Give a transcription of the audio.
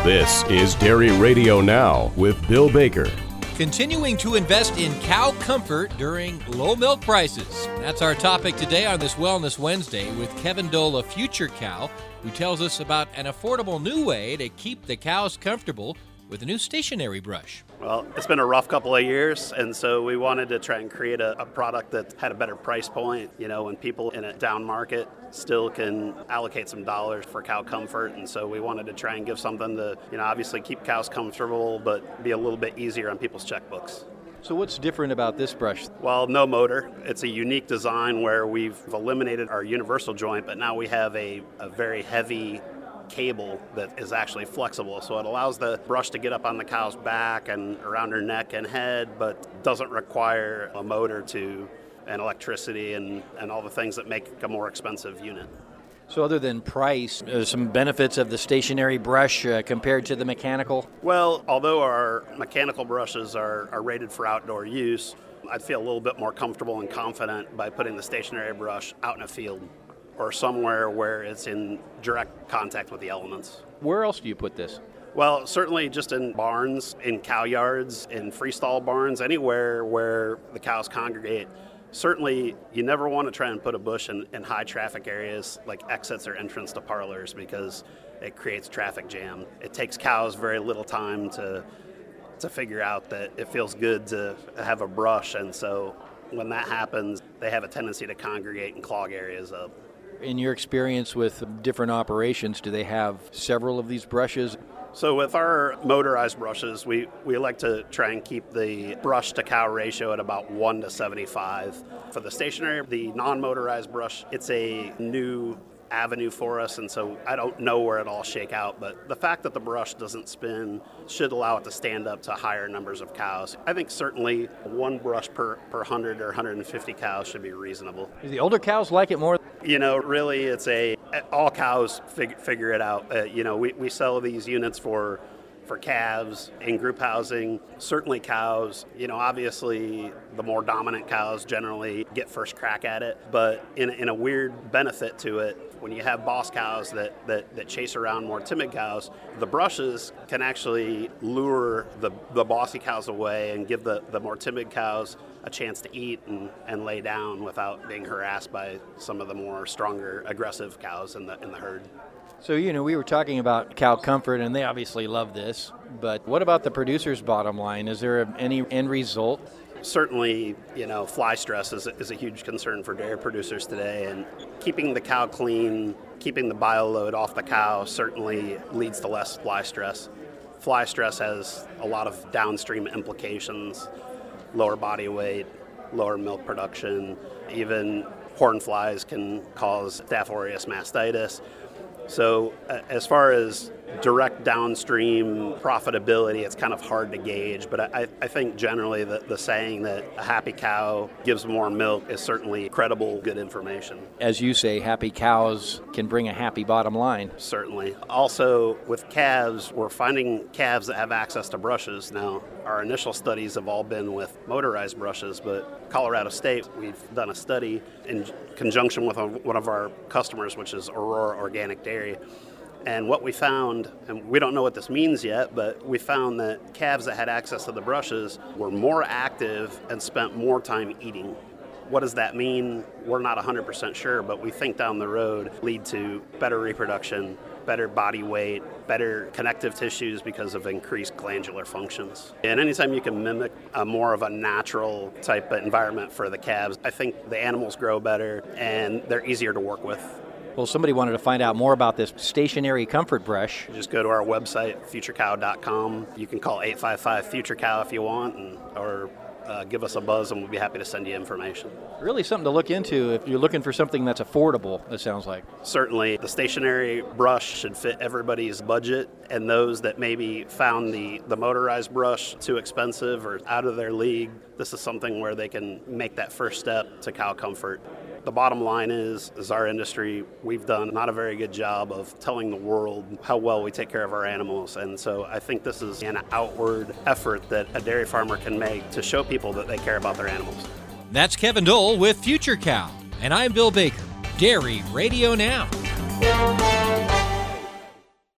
This is Dairy Radio Now with Bill Baker. Continuing to invest in cow comfort during low milk prices. That's our topic today on this Wellness Wednesday with Kevin Dole of Future Cow, who tells us about an affordable new way to keep the cows comfortable with a new stationary brush. Well, it's been a rough couple of years, and so we wanted to try and create a product that had a better price point, when people in a down market still can allocate some dollars for cow comfort. And so we wanted to try and give something to, obviously keep cows comfortable, but be a little bit easier on people's checkbooks. So what's different about this brush? Well, no motor. It's a unique design where we've eliminated our universal joint, but now we have a very heavy cable that is actually flexible, so it allows the brush to get up on the cow's back and around her neck and head, but doesn't require a motor and electricity and all the things that make a more expensive unit. So other than price, some benefits of the stationary brush compared to the mechanical? Well, although our mechanical brushes are rated for outdoor use, I'd feel a little bit more comfortable and confident by putting the stationary brush out in a field or somewhere where it's in direct contact with the elements. Where else do you put this? Well, certainly just in barns, in cow yards, in freestall barns, anywhere where the cows congregate. Certainly, you never want to try and put a bush in high traffic areas like exits or entrance to parlors because it creates traffic jam. It takes cows very little time to figure out that it feels good to have a brush, and so when that happens, they have a tendency to congregate and clog areas up. In your experience with different operations, do they have several of these brushes? So with our motorized brushes, we like to try and keep the brush to cow ratio at about 1 to 75. For the stationary, the non-motorized brush, it's a new avenue for us, and so I don't know where it'll all shake out, but the fact that the brush doesn't spin should allow it to stand up to higher numbers of cows. I think certainly one brush per 100 or 150 cows should be reasonable. Do the older cows like it more? Really it's all cows figure it out. We sell these units for calves in group housing, certainly cows. Obviously the more dominant cows generally get first crack at it, but in a weird benefit to it, when you have boss cows that chase around more timid cows, the brushes can actually lure the bossy cows away and give the more timid cows a chance to eat and lay down without being harassed by some of the more stronger, aggressive cows in the herd. So, we were talking about cow comfort, and they obviously love this, but what about the producer's bottom line? Is there any end result? Certainly, fly stress is a huge concern for dairy producers today, and keeping the cow clean, keeping the bioload off the cow certainly leads to less fly stress. Fly stress has a lot of downstream implications, lower body weight, lower milk production, even horn flies can cause Staph aureus mastitis. So as far as direct downstream profitability, it's kind of hard to gauge, but I think generally the saying that a happy cow gives more milk is certainly credible, good information. As you say, happy cows can bring a happy bottom line. Certainly. Also, with calves, we're finding calves that have access to brushes. Now, our initial studies have all been with motorized brushes, but Colorado State, we've done a study in conjunction with one of our customers, which is Aurora Organic Dairy. And what we found, and we don't know what this means yet, but we found that calves that had access to the brushes were more active and spent more time eating. What does that mean? We're not 100% sure, but we think down the road lead to better reproduction, better body weight, better connective tissues because of increased glandular functions. And anytime you can mimic a more of a natural type of environment for the calves, I think the animals grow better and they're easier to work with. Well, somebody wanted to find out more about this stationary comfort brush. Just go to our website, futurecow.com. You can call 855-FUTURE-COW if you want, or give us a buzz and we'll be happy to send you information. Really something to look into if you're looking for something that's affordable, it sounds like. Certainly. The stationary brush should fit everybody's budget, and those that maybe found the motorized brush too expensive or out of their league, this is something where they can make that first step to cow comfort. The bottom line is our industry, we've done not a very good job of telling the world how well we take care of our animals. And so I think this is an outward effort that a dairy farmer can make to show people that they care about their animals. That's Kevin Dole with Future Cow. And I'm Bill Baker, Dairy Radio Now.